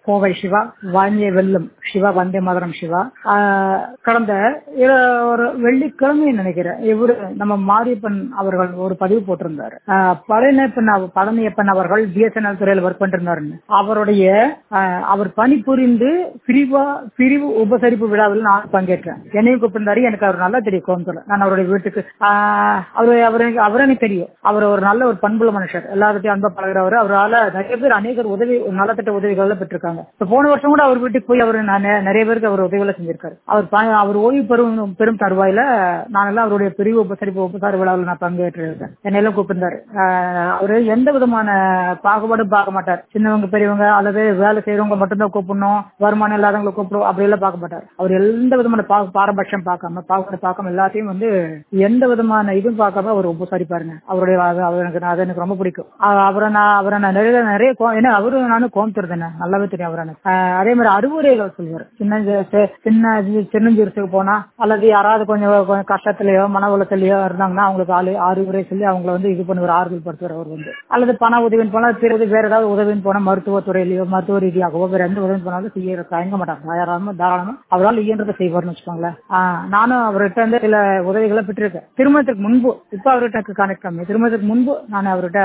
கோவை சிவா, வாஞ்சிய வெல்லும் சிவா, வந்தே மாதரம் சிவா. கடந்த ஒரு வெள்ளிக்கிழமை நினைக்கிறேன், இவரு நம்ம மாரியப்பன் அவர்கள் ஒரு பதிவு போட்டிருந்தாரு. பழனியப்பன் அவர்கள் பிஎஸ்என்எல் துறையில் ஒர்க் பண்ணிருந்தாரு. அவர் பணிபுரிந்து பிரிவு உபசரிப்பு விழாவில் நான் பங்கேற்றேன். என்னையும் கூப்பிட்டிருந்தாரு. எனக்கு அவர் நல்லா தெரியும் கோயம்புத்தூர்ல. நான் அவருடைய வீட்டுக்கு அவர் எனக்கு தெரியும். அவர் ஒரு நல்ல ஒரு பண்புள்ள மனுஷர், எல்லார்கிட்டையும் அன்பா பழகிறவர். அவரால் நிறைய பேர் அநேகர் உதவி, நலத்திட்ட உதவிகள் பெற்றிருக்காங்க. போன வருஷம் கூட அவர் வீட்டுக்கு போய் அவர் நிறைய பேருக்கு அவர் உதவிகளை செஞ்சிருக்காரு. அவர் ஓய்வு பெரும் தருவாயில நான் எல்லாம் அவருடைய பிரிவு உபசார விழாவில் நான் பங்கேற்றிருக்கேன். என்னெல்லாம் கூப்பிட்டாரு. அவரு எந்த விதமான பாகுபாடும் பார்க்க மாட்டார். சின்னவங்க பெரியவங்க அல்லது வேலை செய்யறவங்க மட்டும்தான் கூப்பிடணும், வருமானம் இல்லாதவங்களை கூப்பிடும் அப்படி எல்லாம் பார்க்க மாட்டார். அவர் எந்த விதமான பாரபட்சம் பார்க்காம எல்லாத்தையும் எந்த விதமான இதுவும் பார்க்காம அவர் உபசரிப்பாருங்க. அவருடைய அது எனக்கு ரொம்ப பிடிக்கும். அவரை நான் நிறைய ஏன்னா அவரு நானும் கோயம்புத்தூர் தானே, நல்லாவே தெரியும் அவரை. அதே மாதிரி அறிவுரைகள் சொல்லுவார். சின்னஞ்சிறுசுக்கு போனா அல்லது யாராவது கொஞ்சம் கஷ்டத்திலயோ மன உலகத்திலயோ இருந்தாங்கன்னா அவங்களுக்கு அறிவுரை சொல்லி அவங்களை இது பண்ணுவார், ஆறுதல் படுத்துவார். அவர் அல்லது பண உதவின்னு போனா வேற ஏதாவது உதவின்னு போனா மருத்துவத்துறையிலயோ மருத்துவ ரீதியாகவோ வேற எந்த உதவி போனாலும் செய்ய தயங்க மாட்டாங்க. தாராளமா அவரால் இயன்றதை செய்வார்னு வச்சுக்கோங்களேன். நானும் அவர்கிட்ட சில உதவிகளை பெற்றிருக்கேன் திருமணத்துக்கு முன்பு. இப்ப அவர்கிட்ட கனெக்ட் பண்ணி திருமணத்துக்கு முன்பு நான் அவர்கிட்ட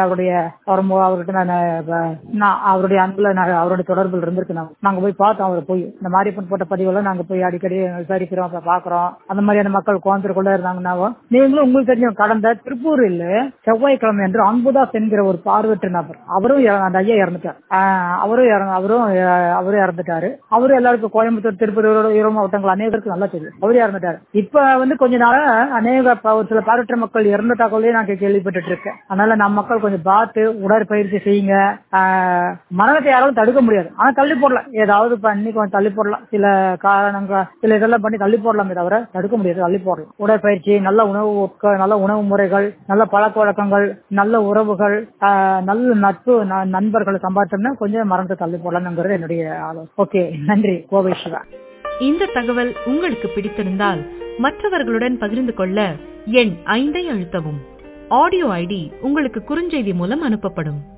நான் அவருடைய அன்புல அவருடைய தொடர்பில் இருந்திருக்கு. நாங்க போய் பார்த்தோம். அவரை போய் இந்த மாரியப்பன் போட்ட பதிவெல்லாம் நாங்க போய் அடிக்கடி விசாரிக்கிறோம், பாக்குறோம். அந்த மாதிரியான மக்கள் கோயம்புத்தூருக்குள்ள இருந்தாங்கன்னா நீங்களும் உங்களுக்கு தெரிஞ்ச கடந்த திருப்பூரில் செவ்வாய்க்கிழமை என்று அன்புதாஸ் என்கிற ஒரு பார்வையற்ற நபர், அவரும் அந்த ஐயா இறந்துட்டார். அவரும் இறந்துட்டாரு. அவரும் எல்லாருக்கும் கோயம்புத்தூர் திருப்பூர் ஈரோடு மாவட்டங்கள் அநேகருக்கு நல்லா தெரியும். அவரும் இறந்துட்டாரு. இப்ப கொஞ்ச நாள அநேக சில பார்வையற்ற மக்கள் இறந்த தகவலே நான் கேள்விப்பட்டு இருக்கேன். அதனால நம்ம மக்கள் கொஞ்சம் பார்த்து உடற்பயிற்சி செய்யுங்க. மரணத்தை யாராலும் தடுக்க முடியாது, ஆனா தள்ளி போடலாம். ஏதாவது பண்ணி கொஞ்சம் தள்ளி போடலாம். சில காரணங்கள் சில இதெல்லாம் பண்ணி தள்ளி போடலாமே தவிர தடுக்க முடியாது. தள்ளி போடலாம். உடற்பயிற்சி, நல்ல உணவு முறைகள், நல்ல பழக்க வழக்கங்கள், நல்ல உறவுகள், நல்ல நட்பு நண்பர்களை சம்பாதிச்சோம்னா கொஞ்சம் மரணத்தை தள்ளி போடலாம்ங்கிறது என்னுடைய ஆலோசனை. ஓகே, நன்றி. கோவை சிவா. இந்த தகவல் உங்களுக்கு பிடித்திருந்தால் மற்றவர்களுடன் பகிர்ந்து கொள்ள எண் 5 அழுத்தவும். ஆடியோ ஐடி உங்களுக்கு குறுஞ்செய்தி மூலம் அனுப்பப்படும்.